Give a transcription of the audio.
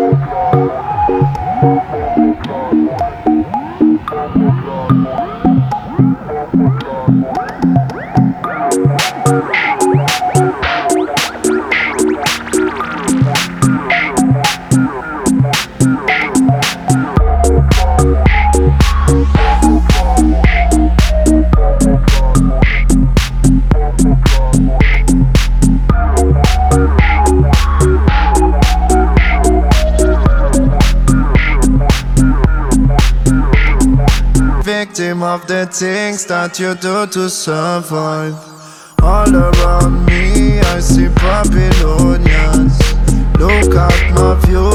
Victim of the things that you do to survive. All around me I see Babylonians. Look at my view,